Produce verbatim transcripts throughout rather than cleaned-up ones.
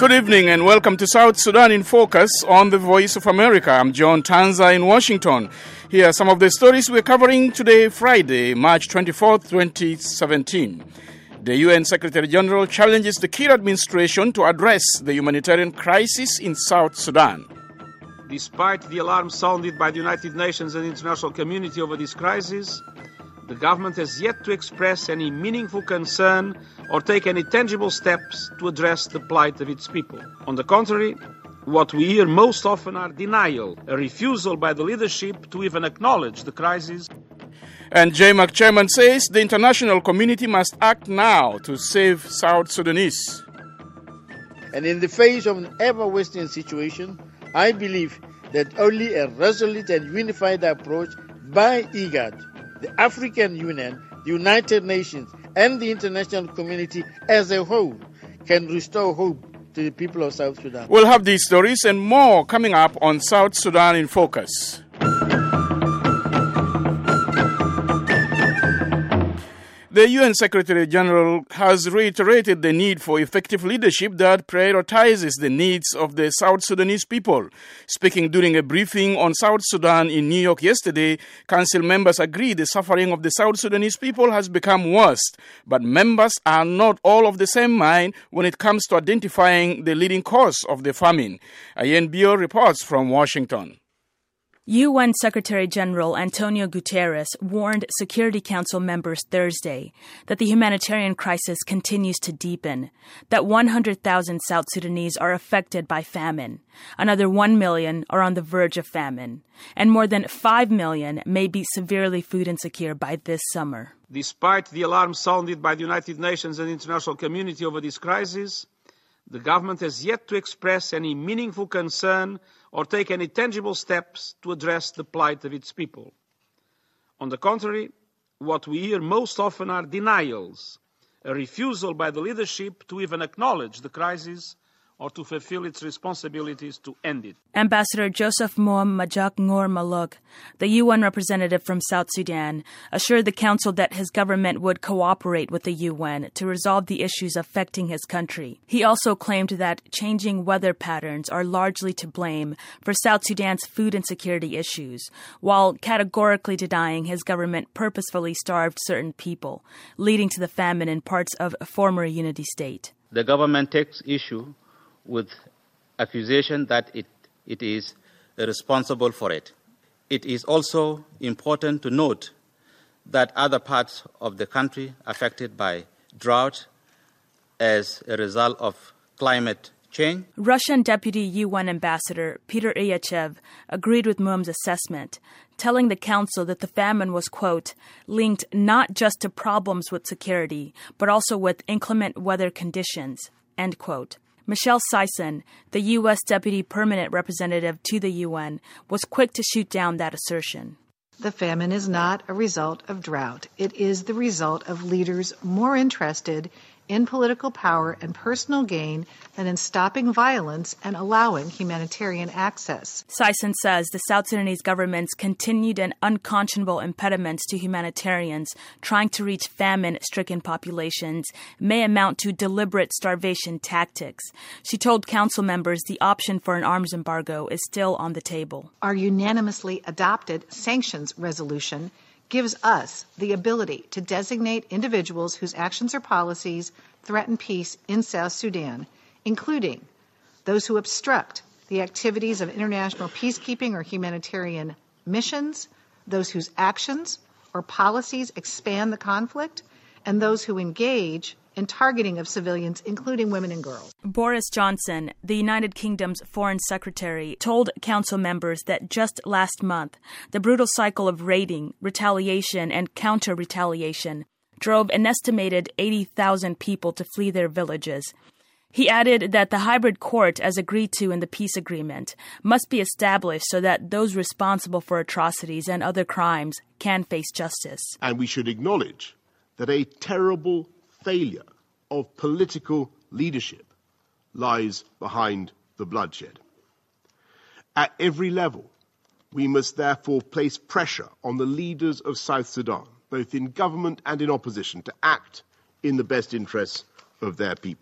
Good evening and welcome to South Sudan in Focus on the Voice of America. I'm John Tanza in Washington. Here are some of the stories we're covering today, Friday, March twenty-fourth, twenty seventeen. The U N Secretary General challenges the Kiir administration to address the humanitarian crisis in South Sudan. Despite the alarm sounded by the United Nations and the international community over this crisis, the government has yet to express any meaningful concern or take any tangible steps to address the plight of its people. On the contrary, what we hear most often are denial, a refusal by the leadership to even acknowledge the crisis. And J McCherman says the international community must act now to save South Sudanese. And in the face of an ever-worsening situation, I believe that only a resolute and unified approach by IGAD, the African Union, the United Nations, and the international community as a whole can restore hope to the people of South Sudan. We'll have these stories and more coming up on South Sudan in Focus. The U N Secretary General has reiterated the need for effective leadership that prioritizes the needs of the South Sudanese people. Speaking during a briefing on South Sudan in New York yesterday, Council members agreed the suffering of the South Sudanese people has become worse. But members are not all of the same mind when it comes to identifying the leading cause of the famine. Ayen Bio reports from Washington. U N Secretary General Antonio Guterres warned Security Council members Thursday that the humanitarian crisis continues to deepen, that one hundred thousand South Sudanese are affected by famine, another one million are on the verge of famine, and more than five million may be severely food insecure by this summer. Despite the alarm sounded by the United Nations and the international community over this crisis, the government has yet to express any meaningful concern or take any tangible steps to address the plight of its people. On the contrary, what we hear most often are denials, a refusal by the leadership to even acknowledge the crisis or to fulfill its responsibilities to end it. Ambassador Joseph Moam Majak Ngor Maluk, the U N representative from South Sudan, assured the Council that his government would cooperate with the U N to resolve the issues affecting his country. He also claimed that changing weather patterns are largely to blame for South Sudan's food insecurity issues, while categorically denying his government purposefully starved certain people, leading to the famine in parts of former Unity State. The government takes issue with accusation that it, it is responsible for it. It is also important to note that other parts of the country affected by drought as a result of climate change. Russian Deputy U N Ambassador Peter Ilyachev agreed with Moam's assessment, telling the Council that the famine was, quote, linked not just to problems with security, but also with inclement weather conditions, end quote. Michelle Sison, the U S Deputy Permanent Representative to the U N, was quick to shoot down that assertion. The famine is not a result of drought. It is the result of leaders more interested in political power and personal gain than in stopping violence and allowing humanitarian access. Sison says the South Sudanese government's continued and unconscionable impediments to humanitarians trying to reach famine-stricken populations may amount to deliberate starvation tactics. She told Council members the option for an arms embargo is still on the table. Our unanimously adopted sanctions resolution gives us the ability to designate individuals whose actions or policies threaten peace in South Sudan, including those who obstruct the activities of international peacekeeping or humanitarian missions, those whose actions or policies expand the conflict, and those who engage in targeting of civilians, including women and girls. Boris Johnson, the United Kingdom's Foreign Secretary, told Council members that just last month, the brutal cycle of raiding, retaliation, and counter-retaliation drove an estimated eighty thousand people to flee their villages. He added that the hybrid court, as agreed to in the peace agreement, must be established so that those responsible for atrocities and other crimes can face justice. And we should acknowledge that a terrible failure of political leadership lies behind the bloodshed. At every level, we must therefore place pressure on the leaders of South Sudan, both in government and in opposition, to act in the best interests of their people.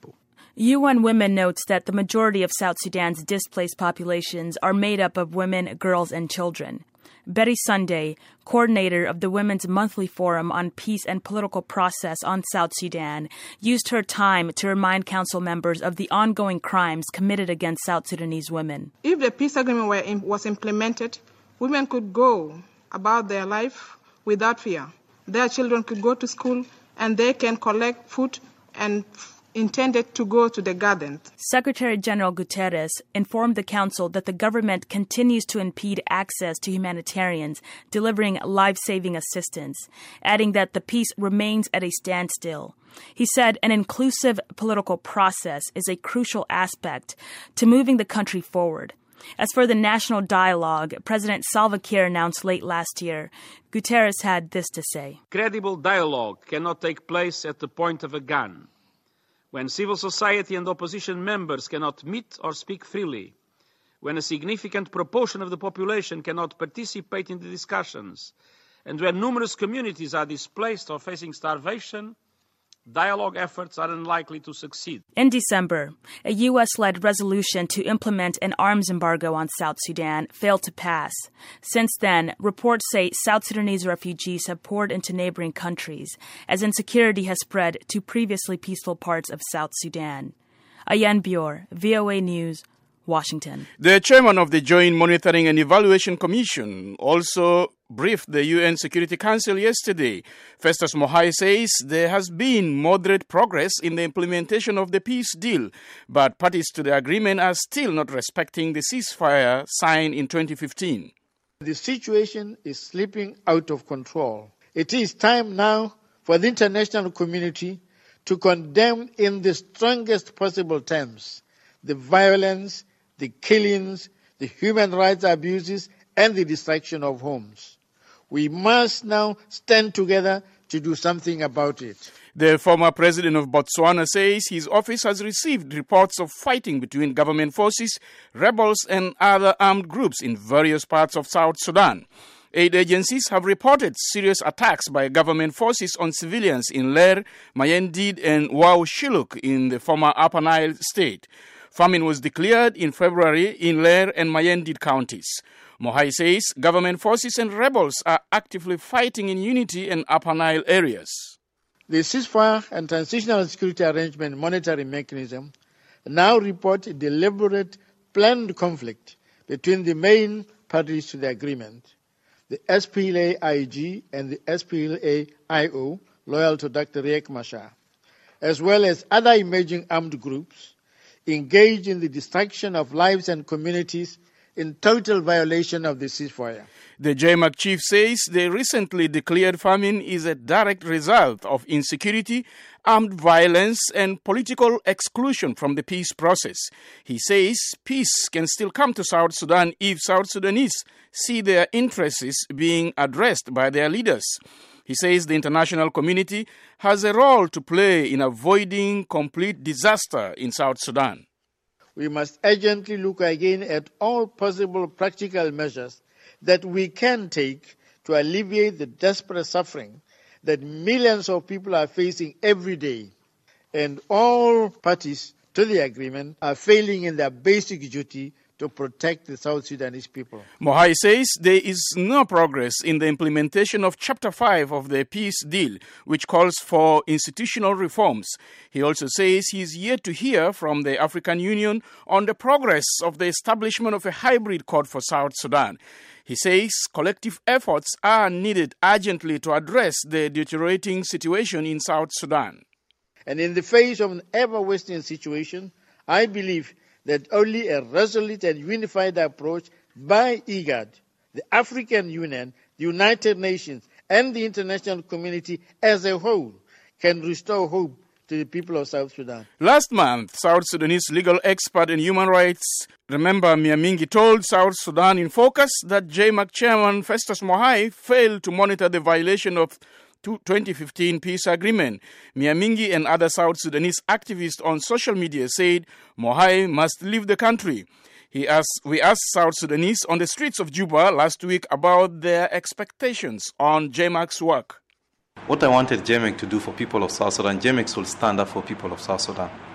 U N Women notes that the majority of South Sudan's displaced populations are made up of women, girls, and children. Betty Sunday, coordinator of the Women's Monthly Forum on Peace and Political Process on South Sudan, used her time to remind council members of the ongoing crimes committed against South Sudanese women. If the peace agreement were in, was implemented, women could go about their life without fear. Their children could go to school and they can collect food and intended to go to the garden. Secretary General Guterres informed the council that the government continues to impede access to humanitarians delivering life-saving assistance, adding that the peace remains at a standstill. He said an inclusive political process is a crucial aspect to moving the country forward. As for the national dialogue President Salva Kiir announced late last year, Guterres had this to say. Credible dialogue cannot take place at the point of a gun. When civil society and opposition members cannot meet or speak freely, when a significant proportion of the population cannot participate in the discussions, and when numerous communities are displaced or facing starvation, dialogue efforts are unlikely to succeed. In December, a U S-led resolution to implement an arms embargo on South Sudan failed to pass. Since then, reports say South Sudanese refugees have poured into neighboring countries as insecurity has spread to previously peaceful parts of South Sudan. Ayan Bior, V O A News, Washington. The chairman of the Joint Monitoring and Evaluation Commission also briefed the U N Security Council yesterday. Festus Mogae says there has been moderate progress in the implementation of the peace deal, but parties to the agreement are still not respecting the ceasefire signed in twenty fifteen. The situation is slipping out of control. It is time now for the international community to condemn in the strongest possible terms the violence, the killings, the human rights abuses, and the destruction of homes. We must now stand together to do something about it. The former president of Botswana says his office has received reports of fighting between government forces, rebels, and other armed groups in various parts of South Sudan. Aid agencies have reported serious attacks by government forces on civilians in Ler, Mayendid, and Wau Shiluk in the former Upper Nile state. Famine was declared in February in Ler and Mayendid counties. Mogae says government forces and rebels are actively fighting in Unity and Upper Nile areas. The ceasefire and transitional security arrangement monitoring mechanism now report a deliberate, planned conflict between the main parties to the agreement, the S P L A I G and the S P L A I O, loyal to Doctor Riek Machar, as well as other emerging armed groups engaged in the destruction of lives and communities in total violation of the ceasefire. The J M A C chief says the recently declared famine is a direct result of insecurity, armed violence, and political exclusion from the peace process. He says peace can still come to South Sudan if South Sudanese see their interests being addressed by their leaders. He says the international community has a role to play in avoiding complete disaster in South Sudan. We must urgently look again at all possible practical measures that we can take to alleviate the desperate suffering that millions of people are facing every day. And all parties to the agreement are failing in their basic duty to protect the South Sudanese people. Mogae says there is no progress in the implementation of Chapter five of the peace deal, which calls for institutional reforms. He also says he is yet to hear from the African Union on the progress of the establishment of a hybrid court for South Sudan. He says collective efforts are needed urgently to address the deteriorating situation in South Sudan. And in the face of an ever-worsening situation, I believe that only a resolute and unified approach by IGAD, the African Union, the United Nations, and the international community as a whole can restore hope to the people of South Sudan. Last month, South Sudanese legal expert in human rights, remember Miamingi, told South Sudan in Focus that J M A C chairman Festus Mogae failed to monitor the violation of twenty fifteen peace agreement. Miamingi and other South Sudanese activists on social media said Mogae must leave the country. He asked, we asked South Sudanese on the streets of Juba last week about their expectations on J M A C's work. What I wanted J M A C to do for people of South Sudan, J M A C will stand up for people of South Sudan.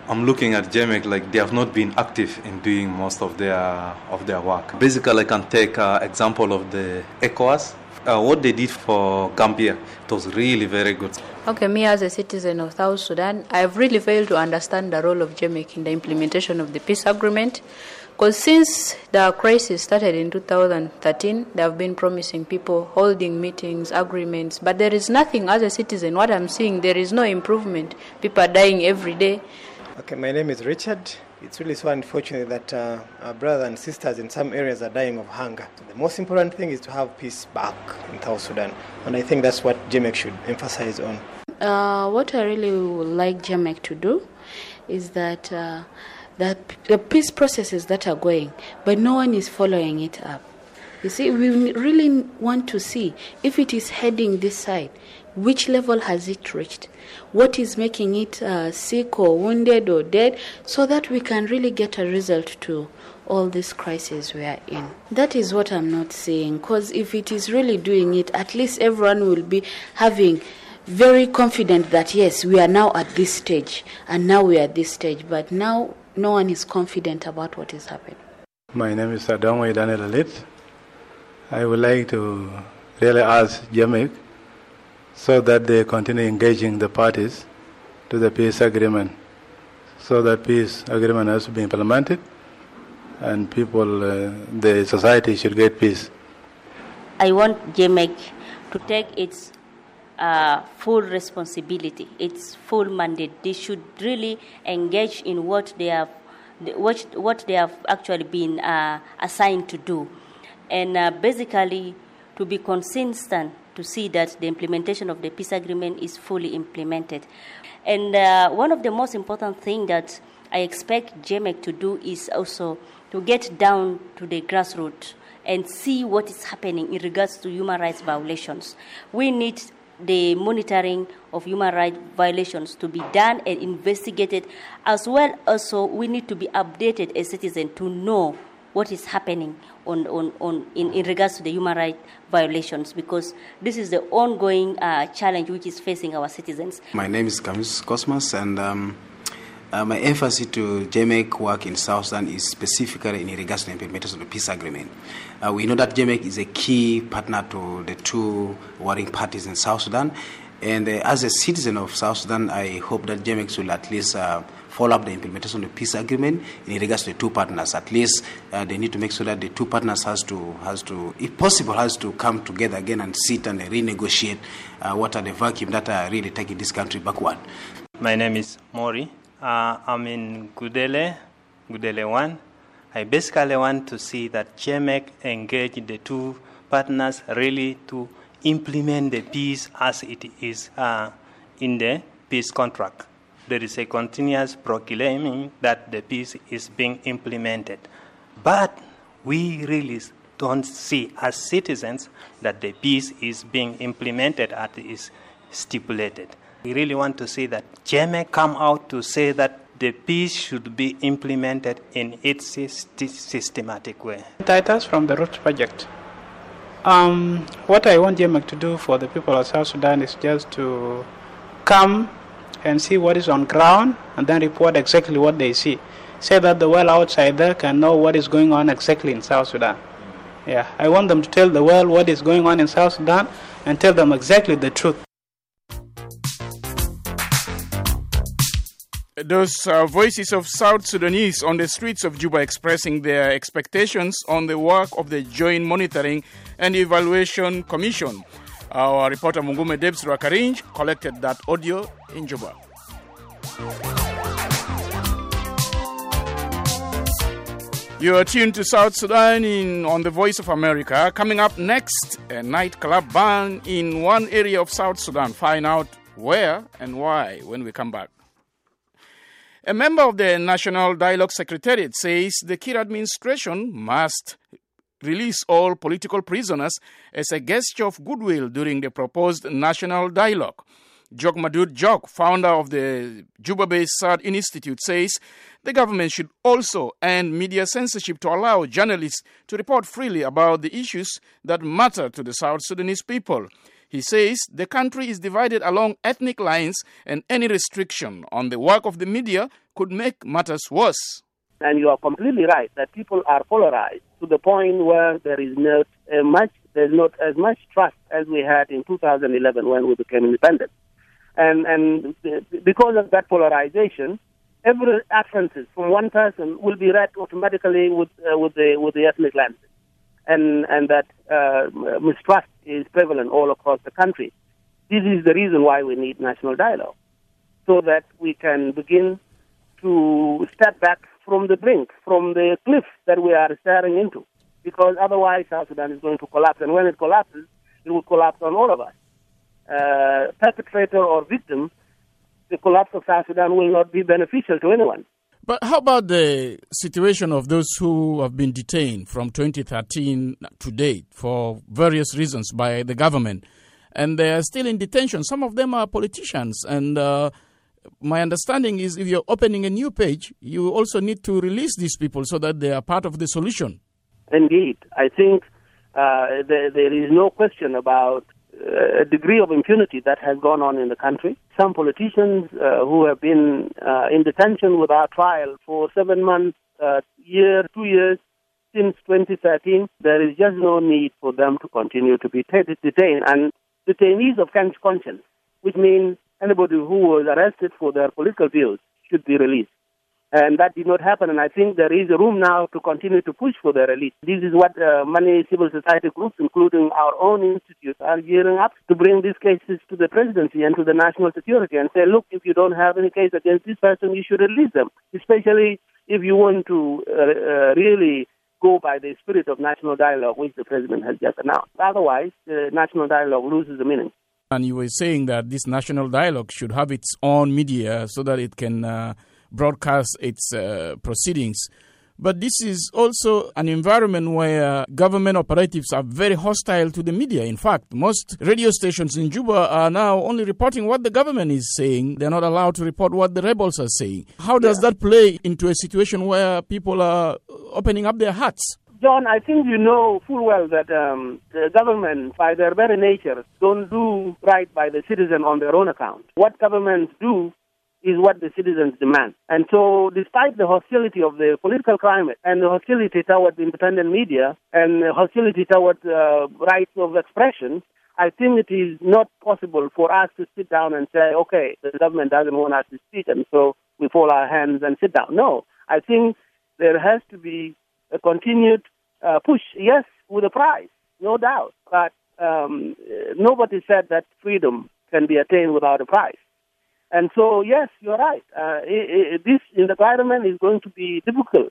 I'm looking at J M E C like they have not been active in doing most of their of their work. Basically, I can take uh, example of the ECOWAS. Uh, what they did for Gambia, it was really very good. Okay, me as a citizen of South Sudan, I've really failed to understand the role of J M E C in the implementation of the peace agreement. Because since the crisis started in two thousand thirteen, they have been promising people, holding meetings, agreements, but there is nothing as a citizen. What I'm seeing, there is no improvement. People are dying every day. Okay, my name is Richard. It's really so unfortunate that uh, our brothers and sisters in some areas are dying of hunger. So the most important thing is to have peace back in South Sudan, and I think that's what J M E C should emphasize on. Uh, what I really would like J M E C to do is that uh, that the peace processes that are going, but no one is following it up. You see, we really want to see if it is heading this side, which level has it reached, what is making it uh, sick or wounded or dead, so that we can really get a result to all these crises we are in. That is what I'm not saying, because if it is really doing it, at least everyone will be having very confident that yes, we are now at this stage, and now we are at this stage, but now no one is confident about what is happening. My name is Adonwe Daniel Alit. I would like to really ask J M E C so that they continue engaging the parties to the peace agreement, so that peace agreement has to be implemented and people, uh, the society should get peace. I want J M E C to take its uh, full responsibility, its full mandate. They should really engage in what they have, what, what they have actually been uh, assigned to do, and uh, basically to be consistent to see that the implementation of the peace agreement is fully implemented. And uh, one of the most important things that I expect J M E C to do is also to get down to the grassroots and see what is happening in regards to human rights violations. We need the monitoring of human rights violations to be done and investigated, as well as so we need to be updated as citizens to know what is happening on, on, on in, in regards to the human rights violations, because this is the ongoing uh, challenge which is facing our citizens. My name is Kamis Cosmas, and um, uh, my emphasis to J M E C work in South Sudan is specifically in regards to the implementation of the peace agreement. Uh, we know that J M E C is a key partner to the two warring parties in South Sudan, and uh, as a citizen of South Sudan, I hope that J M E C will at least uh, follow up the implementation of the peace agreement in regards to the two partners. At least uh, they need to make sure that the two partners has to, has to, if possible, has to come together again and sit and renegotiate uh, what are the vacuum that are really taking this country backward. My name is Mori. Uh, I'm in Gudele, Gudele one. I basically want to see that J M E C engage the two partners really to implement the peace as it is uh, in the peace contract. There is a continuous proclaiming that the peace is being implemented. But we really don't see as citizens that the peace is being implemented as is stipulated. We really want to see that J M E C come out to say that the peace should be implemented in its systematic way. Titus from the Roots Project. Um, what I want J M E C to do for the people of South Sudan is just to come and see what is on ground and then report exactly what they see. Say that the world outside there can know what is going on exactly in South Sudan. Yeah, I want them to tell the world what is going on in South Sudan and tell them exactly the truth. Those are voices of South Sudanese on the streets of Juba expressing their expectations on the work of the Joint Monitoring and Evaluation Commission. Our reporter Mungume Debs Rakarinj collected that audio in Juba. You are tuned to South Sudan in, on the Voice of America. Coming up next, a nightclub ban in one area of South Sudan. Find out where and why when we come back. A member of the National Dialogue Secretariat says the Kiir administration must release all political prisoners as a gesture of goodwill during the proposed national dialogue. Jok Madud Jok, founder of the Juba-based Sad Institute, says the government should also end media censorship to allow journalists to report freely about the issues that matter to the South Sudanese people. He says the country is divided along ethnic lines and any restriction on the work of the media could make matters worse. And you are completely right that people are polarized to the point where there is not uh, much, there's not as much trust as we had in two thousand eleven when we became independent. And and because of that polarization, every utterances from one person will be read automatically with uh, with the with the ethnic lens, and and that uh, mistrust is prevalent all across the country. This is the reason why we need national dialogue, so that we can begin to step back from the brink, from the cliff that we are staring into, because otherwise South Sudan is going to collapse, and when it collapses, it will collapse on all of us. Uh, perpetrator or victim, the collapse of South Sudan will not be beneficial to anyone. But how about the situation of those who have been detained from twenty thirteen to date for various reasons by the government, and they are still in detention? Some of them are politicians, and uh, my understanding is if you're opening a new page, you also need to release these people so that they are part of the solution. Indeed. I think uh, there, there is no question about a degree of impunity that has gone on in the country. Some politicians uh, who have been uh, in detention without trial for seven months, uh, year, two years, since twenty thirteen, there is just no need for them to continue to be t- detained. And detainees of conscience, which means anybody who was arrested for their political views, should be released. And that did not happen, and I think there is a room now to continue to push for their release. This is what uh, many civil society groups, including our own institute, are gearing up to bring these cases to the presidency and to the national security and say, look, if you don't have any case against this person, you should release them, especially if you want to uh, uh, really go by the spirit of national dialogue, which the president has just announced. Otherwise, the national dialogue loses the meaning. And you were saying that this national dialogue should have its own media so that it can uh, broadcast its uh, proceedings. But this is also an environment where government operatives are very hostile to the media. In fact, most radio stations in Juba are now only reporting what the government is saying. They're not allowed to report what the rebels are saying. How does yeah. that play into a situation where people are opening up their hearts? John, I think you know full well that um, the government, by their very nature, don't do right by the citizen on their own account. What governments do is what the citizens demand. And so despite the hostility of the political climate and the hostility towards independent media and the hostility towards uh, rights of expression, I think it is not possible for us to sit down and say, okay, the government doesn't want us to speak, and so we fold our hands and sit down. No, I think there has to be a continued uh, push, yes, with a price, no doubt. But um, nobody said that freedom can be attained without a price. And so, yes, you're right. Uh, it, it, this environment is going to be difficult.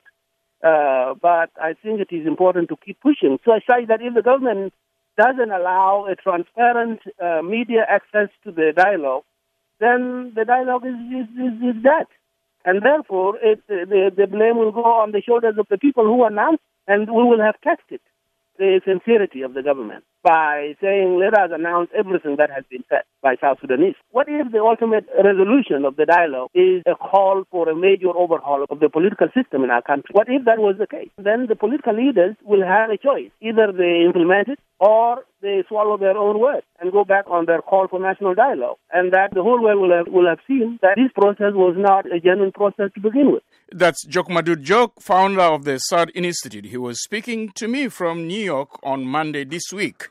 Uh, but I think it is important to keep pushing. So I say that if the government doesn't allow a transparent uh, media access to the dialogue, then the dialogue is, is, is, is dead. And therefore, it, the, the blame will go on the shoulders of the people who announced, and we will have tested the sincerity of the government by saying, let us announce everything that has been said by South Sudanese. What if the ultimate resolution of the dialogue is a call for a major overhaul of the political system in our country? What if that was the case? Then the political leaders will have a choice. Either they implement it or they swallow their own words and go back on their call for national dialogue. And that the whole world will have, will have seen that this process was not a genuine process to begin with. That's Jok Madud Jok, founder of the S A D Institute. He was speaking to me from New York on Monday this week.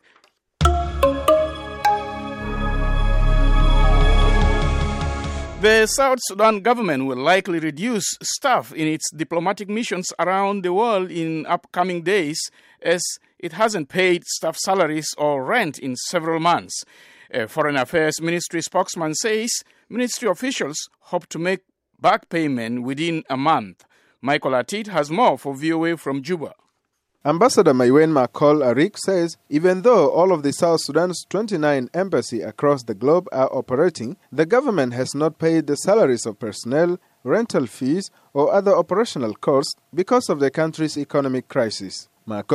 The South Sudan government will likely reduce staff in its diplomatic missions around the world in upcoming days, as it hasn't paid staff salaries or rent in several months. A Foreign Affairs Ministry spokesman says ministry officials hope to make back payment within a month. Michael Atit has more for V O A from Juba. Ambassador Maiwen Makol Arik says even though all of the South Sudan's twenty-nine embassies across the globe are operating, the government has not paid the salaries of personnel, rental fees, or other operational costs because of the country's economic crisis. Makol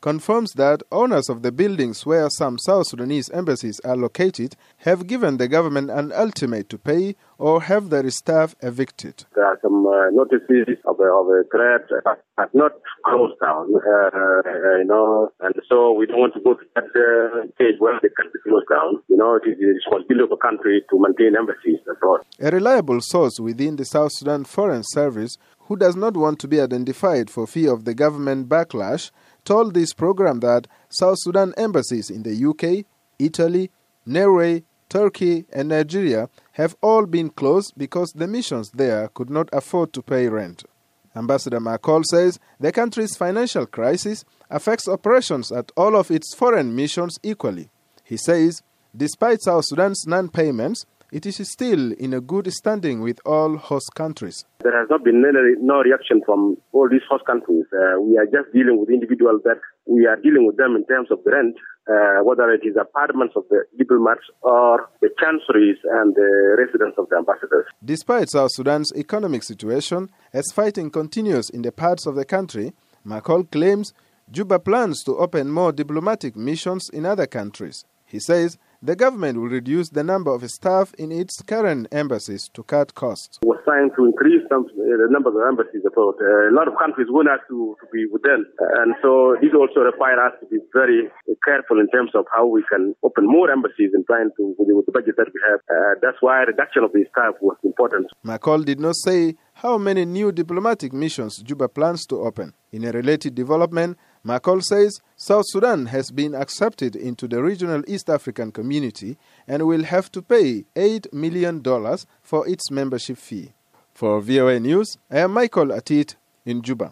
confirms that owners of the buildings where some South Sudanese embassies are located have given the government an ultimatum to pay or have their staff evicted. There are some uh, notices of a, of a threat, uh, but not closed down, uh, uh, you know, and so we don't want to go to that uh, stage where they can be closed down. You know, it is the responsibility of a country to maintain embassies abroad. A reliable source within the South Sudan Foreign Service, who does not want to be identified for fear of the government backlash, told this program that South Sudan embassies in the U K, Italy, Norway, Turkey and Nigeria have all been closed because the missions there could not afford to pay rent. Ambassador McCall says the country's financial crisis affects operations at all of its foreign missions equally. He says, despite South Sudan's non-payments, it is still in a good standing with all host countries. There has not been any, no reaction from all these host countries. Uh, we are just dealing with individuals that we are dealing with them in terms of the rent, uh, whether it is apartments of the diplomats or the chancelleries and the residence of the ambassadors. Despite South Sudan's economic situation, as fighting continues in the parts of the country, McCall claims Juba plans to open more diplomatic missions in other countries. He says the government will reduce the number of staff in its current embassies to cut costs. We're trying to increase some, uh, the number of embassies abroad. Uh, a lot of countries want us to, to be with them. Uh, and so this also requires us to be very careful in terms of how we can open more embassies and trying to, with the, with the budget that we have. Uh, that's why reduction of the staff was important. McCall did not say how many new diplomatic missions Juba plans to open. In a related development, McCall says South Sudan has been accepted into the regional East African community and will have to pay eight million dollars for its membership fee. For V O A News, I am Michael Atit in Juba.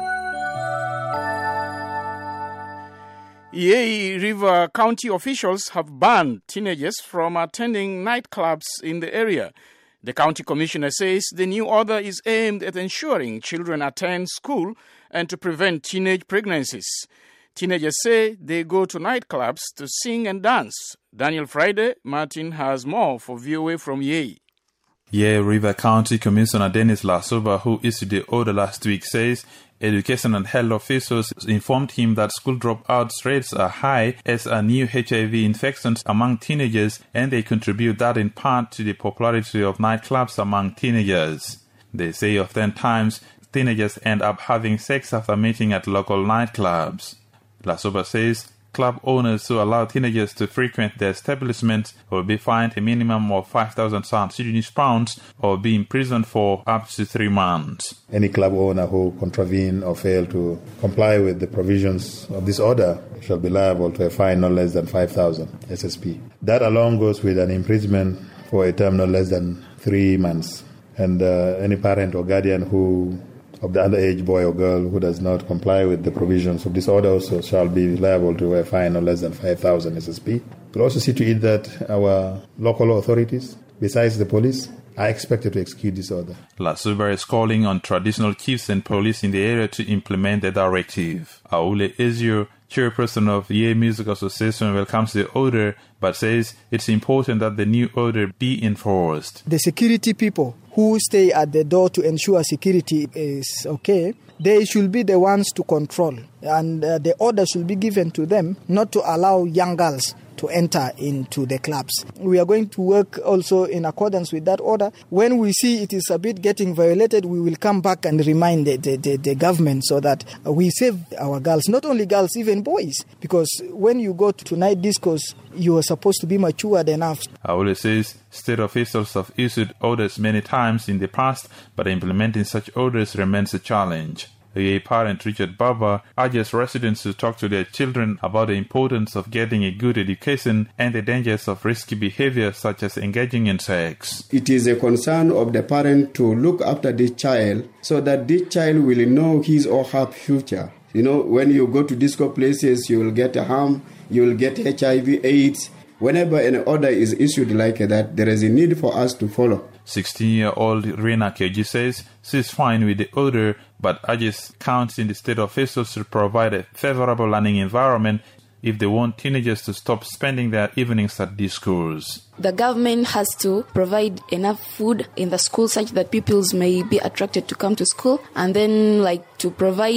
Yei River County officials have banned teenagers from attending nightclubs in the area. The county commissioner says the new order is aimed at ensuring children attend school and to prevent teenage pregnancies. Teenagers say they go to nightclubs to sing and dance. Daniel Friday Martin has more for V O A from Yei. Yei River County Commissioner Dennis Lasuba, who issued the order last week, says education and health officials informed him that school dropout rates are high as are new H I V infections among teenagers, and they contribute that in part to the popularity of nightclubs among teenagers. They say oftentimes teenagers end up having sex after meeting at local nightclubs. Lasuba says club owners who allow teenagers to frequent their establishments will be fined a minimum of five thousand South Sudanese pounds or be imprisoned for up to three months. Any club owner who contravene or fail to comply with the provisions of this order shall be liable to a fine no less than five thousand S S P. That alone goes with an imprisonment for a term no less than three months. And uh, any parent or guardian who of the underage boy or girl who does not comply with the provisions of this order also shall be liable to a fine no less than five thousand S S P. We'll also see to it that our local authorities, besides the police, are expected to execute this order. Lasuba is calling on traditional chiefs and police in the area to implement the directive. Aule Ezio, chairperson of the Yei Music Association, welcomes the order but says it's important that the new order be enforced. The security people who stay at the door to ensure security is okay, they should be the ones to control, and uh, the order should be given to them not to allow young girls to enter into the clubs. We are going to work also in accordance with that order. When we see it is a bit getting violated, we will come back and remind the, the, the, the government so that we save our girls, not only girls, even boys, because when you go to night discos, you are supposed to be matured enough. Aule says state officials have issued orders many times in the past, but implementing such orders remains a challenge. A parent, Richard Baba, urges residents to talk to their children about the importance of getting a good education and the dangers of risky behavior such as engaging in sex. It is a concern of the parent to look after this child so that this child will know his or her future. You know, when you go to disco places, you will get harm, you will get H I V AIDS. Whenever an order is issued like that, there is a need for us to follow. sixteen-year-old Rena Keji says she's fine with the order, but urges counties in the state officials to provide a favorable learning environment if they want teenagers to stop spending their evenings at these schools. The government has to provide enough food in the school such that pupils may be attracted to come to school, and then like to provide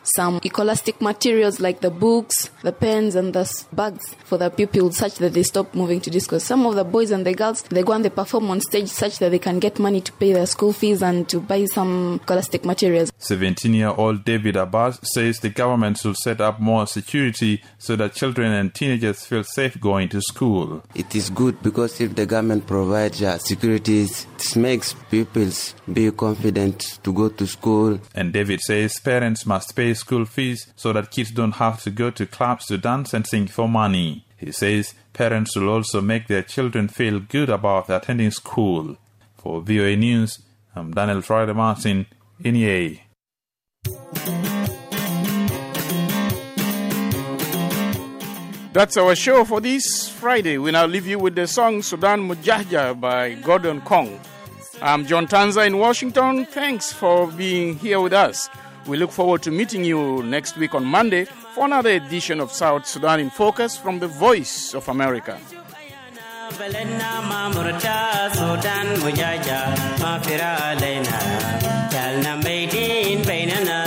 some scholastic materials like the books, the pens, and the bags for the pupils such that they stop moving to disco. Some of the boys and the girls, they go and they perform on stage such that they can get money to pay their school fees and to buy some scholastic materials. seventeen-year-old David Abbas says the government should set up more security so that children and teenagers feel safe going to school. It is good because if the government provides uh, securities, it makes people be confident to go to school. And David says parents must pay school fees so that kids don't have to go to clubs to dance and sing for money. He says parents will also make their children feel good about attending school. For V O A News, I'm Daniel Friday Martin, N E A. That's our show for this Friday. We now leave you with the song Sudan Mujahja by Gordon Kong. I'm John Tanza in Washington. Thanks for being here with us. We look forward to meeting you next week on Monday for another edition of South Sudan in Focus from the Voice of America. بلدنا ما مرتا سودان مجاجة ما فرا علينا جعلنا بيدين بيننا